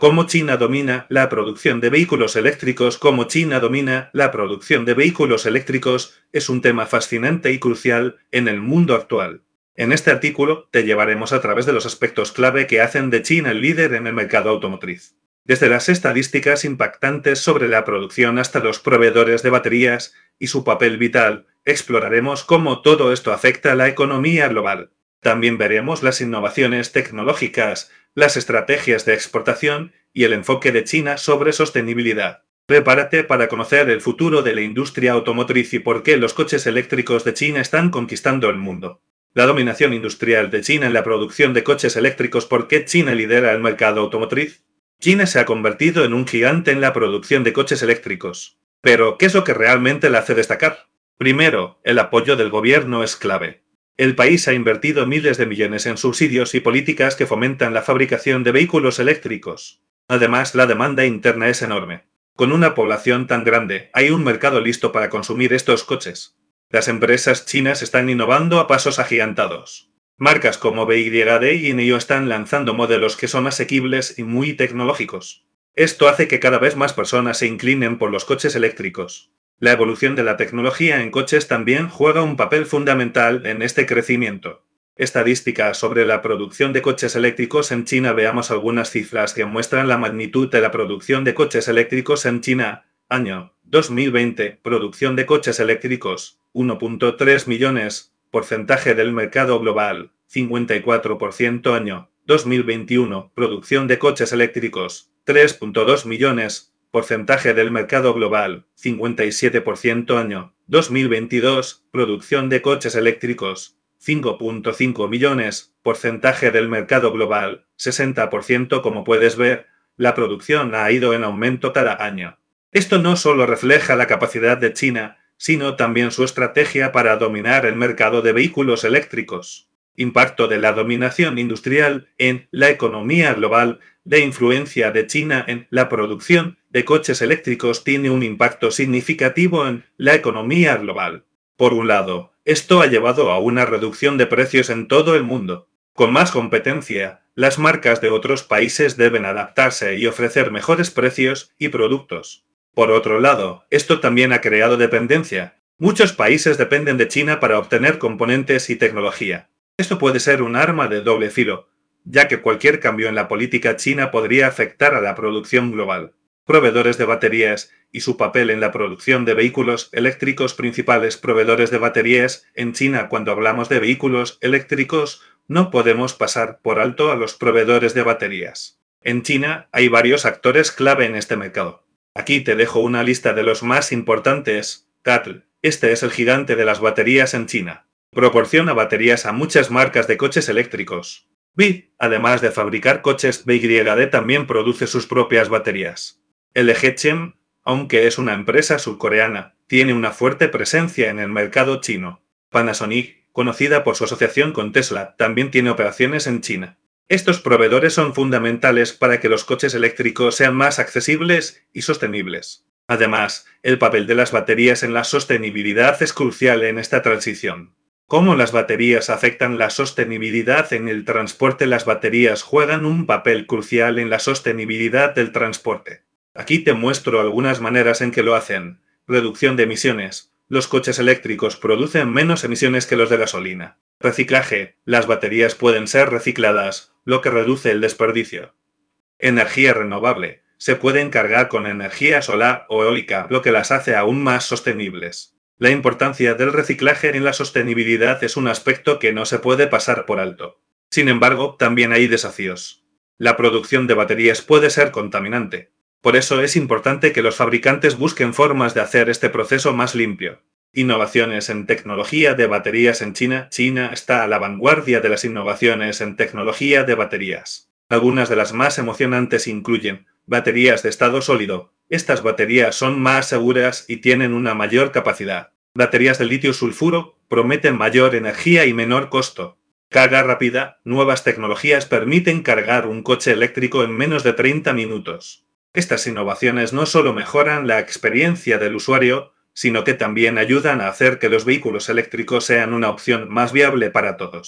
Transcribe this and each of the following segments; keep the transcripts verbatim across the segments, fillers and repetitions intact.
Cómo China domina la producción de vehículos eléctricos. Cómo China domina la producción de vehículos eléctricos es un tema fascinante y crucial en el mundo actual. En este artículo te llevaremos a través de los aspectos clave que hacen de China el líder en el mercado automotriz. Desde las estadísticas impactantes sobre la producción hasta los proveedores de baterías y su papel vital, exploraremos cómo todo esto afecta a la economía global. También veremos las innovaciones tecnológicas, las estrategias de exportación y el enfoque de China sobre sostenibilidad. Prepárate para conocer el futuro de la industria automotriz y por qué los coches eléctricos de China están conquistando el mundo. La dominación industrial de China en la producción de coches eléctricos. ¿Por qué China lidera el mercado automotriz? China se ha convertido en un gigante en la producción de coches eléctricos. Pero, ¿qué es lo que realmente la hace destacar? Primero, el apoyo del gobierno es clave. El país ha invertido miles de millones en subsidios y políticas que fomentan la fabricación de vehículos eléctricos. Además, la demanda interna es enorme. Con una población tan grande, hay un mercado listo para consumir estos coches. Las empresas chinas están innovando a pasos agigantados. Marcas como B Y D y N I O están lanzando modelos que son asequibles y muy tecnológicos. Esto hace que cada vez más personas se inclinen por los coches eléctricos. La evolución de la tecnología en coches también juega un papel fundamental en este crecimiento. Estadísticas sobre la producción de coches eléctricos en China. Veamos algunas cifras que muestran la magnitud de la producción de coches eléctricos en China. Año dos mil veinte, producción de coches eléctricos, uno punto tres millones, porcentaje del mercado global, cincuenta y cuatro por ciento. Año dos mil veintiuno, producción de coches eléctricos, tres punto dos millones, porcentaje del mercado global, cincuenta y siete por ciento. Año dos mil veintidós, producción de coches eléctricos, cinco punto cinco millones, porcentaje del mercado global, sesenta por ciento. Como puedes ver, la producción ha ido en aumento cada año. Esto no solo refleja la capacidad de China, sino también su estrategia para dominar el mercado de vehículos eléctricos. Impacto de la dominación industrial en la economía global. La influencia de China en la producción de coches eléctricos tiene un impacto significativo en la economía global. Por un lado, esto ha llevado a una reducción de precios en todo el mundo. Con más competencia, las marcas de otros países deben adaptarse y ofrecer mejores precios y productos. Por otro lado, esto también ha creado dependencia. Muchos países dependen de China para obtener componentes y tecnología. Esto puede ser un arma de doble filo, ya que cualquier cambio en la política china podría afectar a la producción global. Proveedores de baterías y su papel en la producción de vehículos eléctricos. Principales proveedores de baterías en China. Cuando hablamos de vehículos eléctricos, no podemos pasar por alto a los proveedores de baterías. En China hay varios actores clave en este mercado. Aquí te dejo una lista de los más importantes. C A T L. Este es el gigante de las baterías en China. Proporciona baterías a muchas marcas de coches eléctricos. B Y D, además de fabricar coches, B Y D también produce sus propias baterías. L G Chem, aunque es una empresa surcoreana, tiene una fuerte presencia en el mercado chino. Panasonic, conocida por su asociación con Tesla, también tiene operaciones en China. Estos proveedores son fundamentales para que los coches eléctricos sean más accesibles y sostenibles. Además, el papel de las baterías en la sostenibilidad es crucial en esta transición. ¿Cómo las baterías afectan la sostenibilidad en el transporte? Las baterías juegan un papel crucial en la sostenibilidad del transporte. Aquí te muestro algunas maneras en que lo hacen. Reducción de emisiones. Los coches eléctricos producen menos emisiones que los de gasolina. Reciclaje. Las baterías pueden ser recicladas, lo que reduce el desperdicio. Energía renovable. Se pueden cargar con energía solar o eólica, lo que las hace aún más sostenibles. La importancia del reciclaje en la sostenibilidad es un aspecto que no se puede pasar por alto. Sin embargo, también hay desafíos. La producción de baterías puede ser contaminante. Por eso es importante que los fabricantes busquen formas de hacer este proceso más limpio. Innovaciones en tecnología de baterías en China. China está a la vanguardia de las innovaciones en tecnología de baterías. Algunas de las más emocionantes incluyen baterías de estado sólido. Estas baterías son más seguras y tienen una mayor capacidad. Baterías de litio sulfuro prometen mayor energía y menor costo. Carga rápida. Nuevas tecnologías permiten cargar un coche eléctrico en menos de treinta minutos. Estas innovaciones no solo mejoran la experiencia del usuario, sino que también ayudan a hacer que los vehículos eléctricos sean una opción más viable para todos.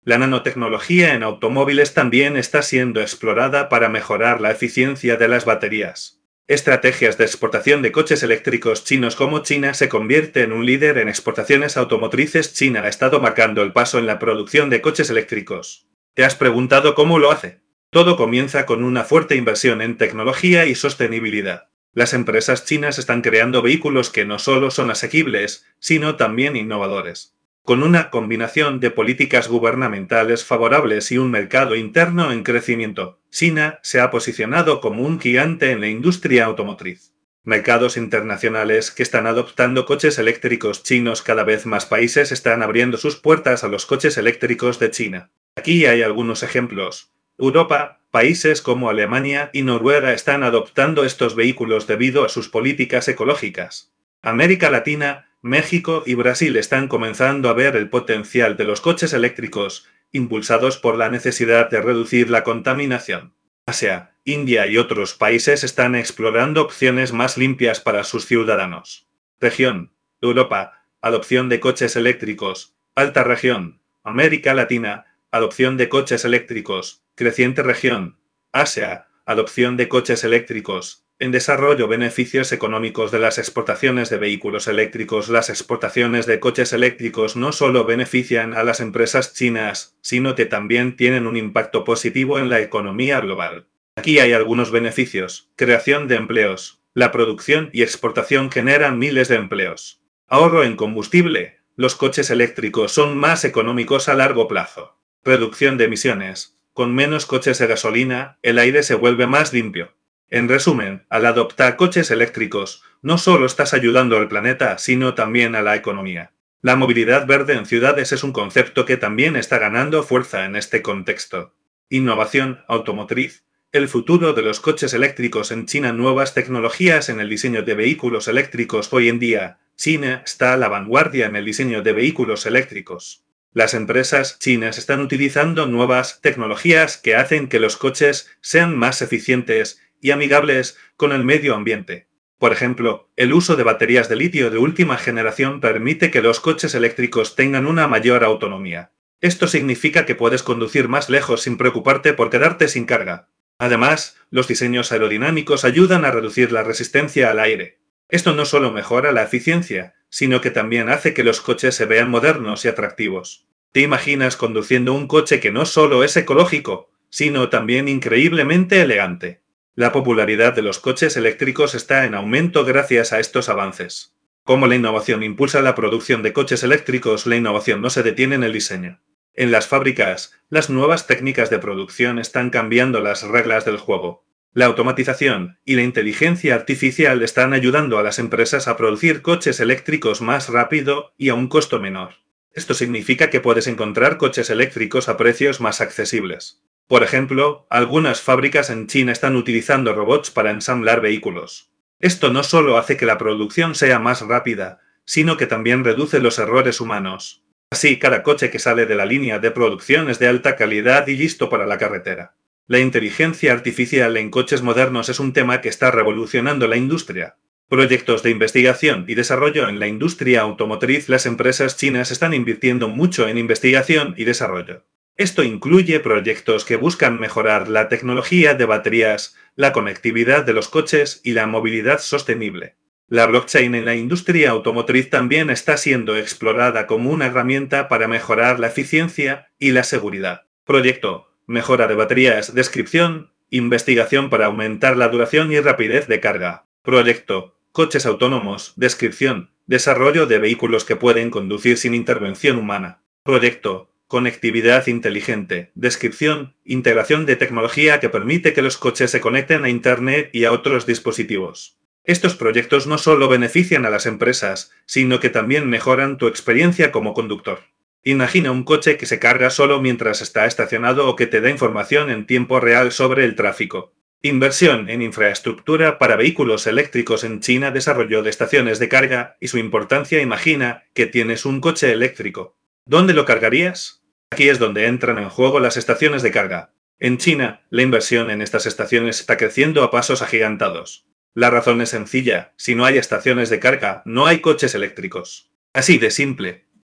La nanotecnología en automóviles también está siendo explorada para mejorar la eficiencia de las baterías. Estrategias de exportación de coches eléctricos chinos. Como China se convierte en un líder en exportaciones automotrices, China ha estado marcando el paso en la producción de coches eléctricos. ¿Te has preguntado cómo lo hace? Todo comienza con una fuerte inversión en tecnología y sostenibilidad. Las empresas chinas están creando vehículos que no solo son asequibles, sino también innovadores. Con una combinación de políticas gubernamentales favorables y un mercado interno en crecimiento, China se ha posicionado como un gigante en la industria automotriz. Mercados internacionales que están adoptando coches eléctricos chinos. Cada vez más países están abriendo sus puertas a los coches eléctricos de China. Aquí hay algunos ejemplos. Europa, países como Alemania y Noruega están adoptando estos vehículos debido a sus políticas ecológicas. América Latina, México y Brasil están comenzando a ver el potencial de los coches eléctricos, impulsados por la necesidad de reducir la contaminación. Asia, India y otros países están explorando opciones más limpias para sus ciudadanos. Región, Europa, adopción de coches eléctricos. Alta región, América Latina, adopción de coches eléctricos. Creciente región, Asia, adopción de coches eléctricos. En desarrollo, beneficios económicos de las exportaciones de vehículos eléctricos. Las exportaciones de coches eléctricos no solo benefician a las empresas chinas, sino que también tienen un impacto positivo en la economía global. Aquí hay algunos beneficios. Creación de empleos. La producción y exportación generan miles de empleos. Ahorro en combustible. Los coches eléctricos son más económicos a largo plazo. Reducción de emisiones. Con menos coches de gasolina, el aire se vuelve más limpio. En resumen, al adoptar coches eléctricos, no solo estás ayudando al planeta, sino también a la economía. La movilidad verde en ciudades es un concepto que también está ganando fuerza en este contexto. Innovación automotriz. El futuro de los coches eléctricos en China. Nuevas tecnologías en el diseño de vehículos eléctricos. Hoy en día, China está a la vanguardia en el diseño de vehículos eléctricos. Las empresas chinas están utilizando nuevas tecnologías que hacen que los coches sean más eficientes y amigables con el medio ambiente. Por ejemplo, el uso de baterías de litio de última generación permite que los coches eléctricos tengan una mayor autonomía. Esto significa que puedes conducir más lejos sin preocuparte por quedarte sin carga. Además, los diseños aerodinámicos ayudan a reducir la resistencia al aire. Esto no solo mejora la eficiencia, sino que también hace que los coches se vean modernos y atractivos. ¿Te imaginas conduciendo un coche que no solo es ecológico, sino también increíblemente elegante? La popularidad de los coches eléctricos está en aumento gracias a estos avances. Como la innovación impulsa la producción de coches eléctricos, la innovación no se detiene en el diseño. En las fábricas, las nuevas técnicas de producción están cambiando las reglas del juego. La automatización y la inteligencia artificial están ayudando a las empresas a producir coches eléctricos más rápido y a un costo menor. Esto significa que puedes encontrar coches eléctricos a precios más accesibles. Por ejemplo, algunas fábricas en China están utilizando robots para ensamblar vehículos. Esto no solo hace que la producción sea más rápida, sino que también reduce los errores humanos. Así, cada coche que sale de la línea de producción es de alta calidad y listo para la carretera. La inteligencia artificial en coches modernos es un tema que está revolucionando la industria. Proyectos de investigación y desarrollo en la industria automotriz. Las empresas chinas están invirtiendo mucho en investigación y desarrollo. Esto incluye proyectos que buscan mejorar la tecnología de baterías, la conectividad de los coches y la movilidad sostenible. La blockchain en la industria automotriz también está siendo explorada como una herramienta para mejorar la eficiencia y la seguridad. Proyecto: mejora de baterías. Descripción: investigación para aumentar la duración y rapidez de carga. Proyecto: coches autónomos. Descripción: desarrollo de vehículos que pueden conducir sin intervención humana. Proyecto: conectividad inteligente. Descripción: integración de tecnología que permite que los coches se conecten a Internet y a otros dispositivos. Estos proyectos no solo benefician a las empresas, sino que también mejoran tu experiencia como conductor. Imagina un coche que se carga solo mientras está estacionado o que te da información en tiempo real sobre el tráfico. Inversión en infraestructura para vehículos eléctricos en China. Desarrollo de estaciones de carga y su importancia. Imagina que tienes un coche eléctrico. ¿Dónde lo cargarías? Aquí es donde entran en juego las estaciones de carga. En China, la inversión en estas estaciones está creciendo a pasos agigantados. La razón es sencilla: si no hay estaciones de carga, no hay coches eléctricos. Así de simple.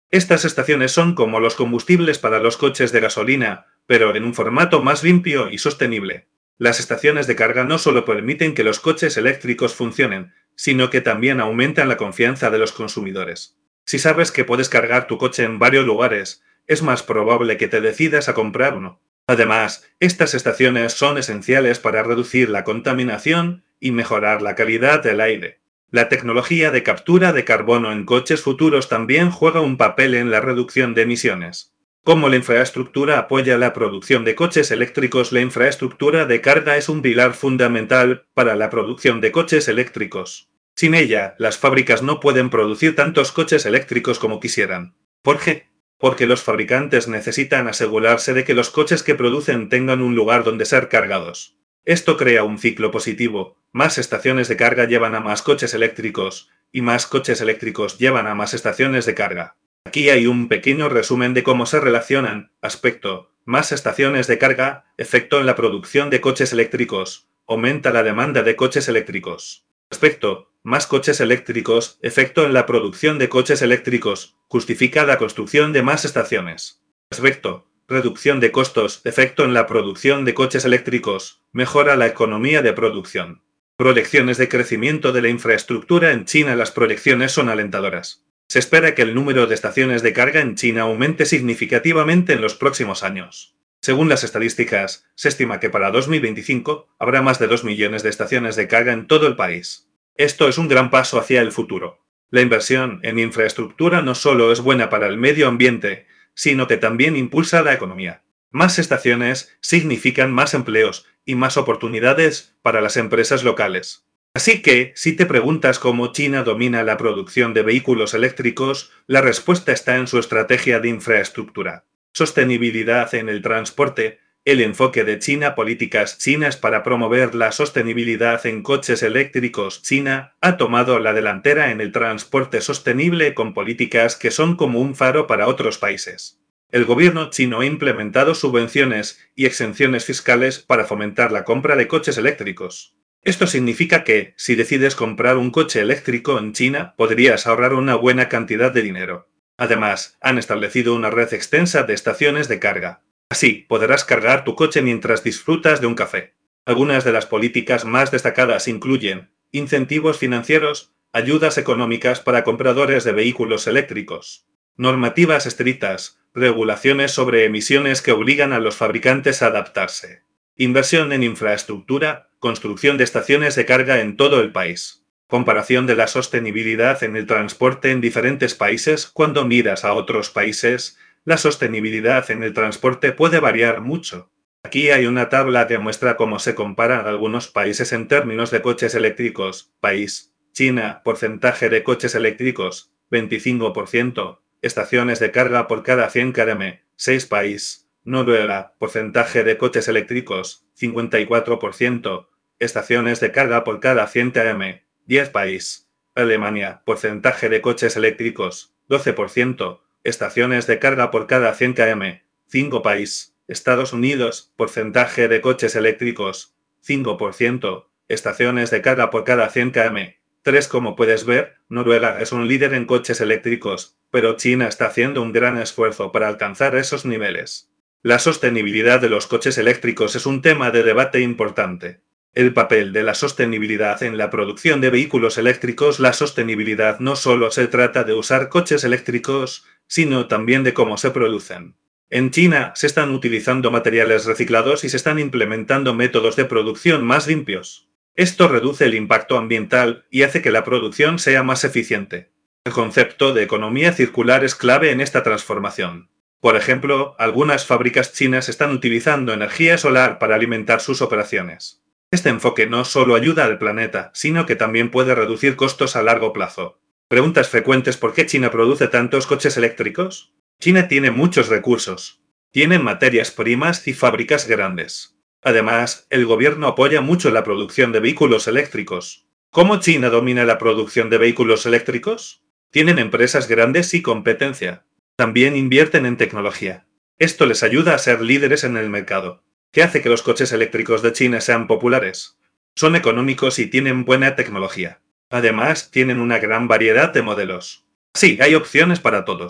Estas estaciones son como los combustibles para los coches de gasolina, pero en un formato más limpio y sostenible. Las estaciones de carga no solo permiten que los coches eléctricos funcionen, sino que también aumentan la confianza de los consumidores. Si sabes que puedes cargar tu coche en varios lugares, es más probable que te decidas a comprar uno. Además, estas estaciones son esenciales para reducir la contaminación y mejorar la calidad del aire. La tecnología de captura de carbono en coches futuros también juega un papel en la reducción de emisiones. Como la infraestructura apoya la producción de coches eléctricos, la infraestructura de carga es un pilar fundamental para la producción de coches eléctricos. Sin ella, las fábricas no pueden producir tantos coches eléctricos como quisieran. ¿Por qué? Porque los fabricantes necesitan asegurarse de que los coches que producen tengan un lugar donde ser cargados. Esto crea un ciclo positivo. Más estaciones de carga llevan a más coches eléctricos, y más coches eléctricos llevan a más estaciones de carga. Aquí hay un pequeño resumen de cómo se relacionan. Aspecto: más estaciones de carga, efecto en la producción de coches eléctricos, aumenta la demanda de coches eléctricos. Aspecto: más coches eléctricos, efecto en la producción de coches eléctricos, justifica la construcción de más estaciones. Aspecto: reducción de costos, efecto en la producción de coches eléctricos, mejora la economía de producción. Proyecciones de crecimiento de la infraestructura en China. Las proyecciones son alentadoras. Se espera que el número de estaciones de carga en China aumente significativamente en los próximos años. Según las estadísticas, se estima que para dos mil veinticinco habrá más de dos millones de estaciones de carga en todo el país. Esto es un gran paso hacia el futuro. La inversión en infraestructura no solo es buena para el medio ambiente, sino que también impulsa la economía. Más estaciones significan más empleos y más oportunidades para las empresas locales. Así que, si te preguntas cómo China domina la producción de vehículos eléctricos, la respuesta está en su estrategia de infraestructura. Sostenibilidad en el transporte. El enfoque de China. Políticas chinas para promover la sostenibilidad en coches eléctricos. China ha tomado la delantera en el transporte sostenible con políticas que son como un faro para otros países. El gobierno chino ha implementado subvenciones y exenciones fiscales para fomentar la compra de coches eléctricos. Esto significa que, si decides comprar un coche eléctrico en China, podrías ahorrar una buena cantidad de dinero. Además, han establecido una red extensa de estaciones de carga. Así, podrás cargar tu coche mientras disfrutas de un café. Algunas de las políticas más destacadas incluyen incentivos financieros, ayudas económicas para compradores de vehículos eléctricos, normativas estrictas, regulaciones sobre emisiones que obligan a los fabricantes a adaptarse, inversión en infraestructura, construcción de estaciones de carga en todo el país. Comparación de la sostenibilidad en el transporte en diferentes países. Cuando miras a otros países, la sostenibilidad en el transporte puede variar mucho. Aquí hay una tabla que muestra cómo se comparan algunos países en términos de coches eléctricos. País: China, porcentaje de coches eléctricos, veinticinco por ciento. Estaciones de carga por cada cien kilómetros, seis país. Noruega, porcentaje de coches eléctricos, cincuenta y cuatro por ciento. Estaciones de carga por cada cien kilómetros, diez país. Alemania, porcentaje de coches eléctricos, doce por ciento. Estaciones de carga por cada cien kilómetros, cinco país. Estados Unidos, porcentaje de coches eléctricos, cinco por ciento. Estaciones de carga por cada cien kilómetros, tres. Como puedes ver, Noruega es un líder en coches eléctricos, pero China está haciendo un gran esfuerzo para alcanzar esos niveles. La sostenibilidad de los coches eléctricos es un tema de debate importante. El papel de la sostenibilidad en la producción de vehículos eléctricos. La sostenibilidad no solo se trata de usar coches eléctricos, sino también de cómo se producen. En China se están utilizando materiales reciclados y se están implementando métodos de producción más limpios. Esto reduce el impacto ambiental y hace que la producción sea más eficiente. El concepto de economía circular es clave en esta transformación. Por ejemplo, algunas fábricas chinas están utilizando energía solar para alimentar sus operaciones. Este enfoque no solo ayuda al planeta, sino que también puede reducir costos a largo plazo. Preguntas frecuentes: ¿por qué China produce tantos coches eléctricos? China tiene muchos recursos. Tiene materias primas y fábricas grandes. Además, el gobierno apoya mucho la producción de vehículos eléctricos. ¿Cómo China domina la producción de vehículos eléctricos? Tienen empresas grandes y competencia. También invierten en tecnología. Esto les ayuda a ser líderes en el mercado. ¿Qué hace que los coches eléctricos de China sean populares? Son económicos y tienen buena tecnología. Además, tienen una gran variedad de modelos. Sí, hay opciones para todos.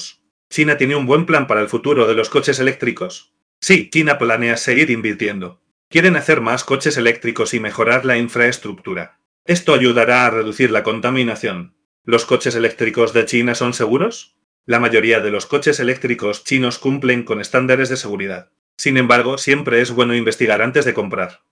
¿China tiene un buen plan para el futuro de los coches eléctricos? Sí, China planea seguir invirtiendo. Quieren hacer más coches eléctricos y mejorar la infraestructura. Esto ayudará a reducir la contaminación. ¿Los coches eléctricos de China son seguros? La mayoría de los coches eléctricos chinos cumplen con estándares de seguridad. Sin embargo, siempre es bueno investigar antes de comprar.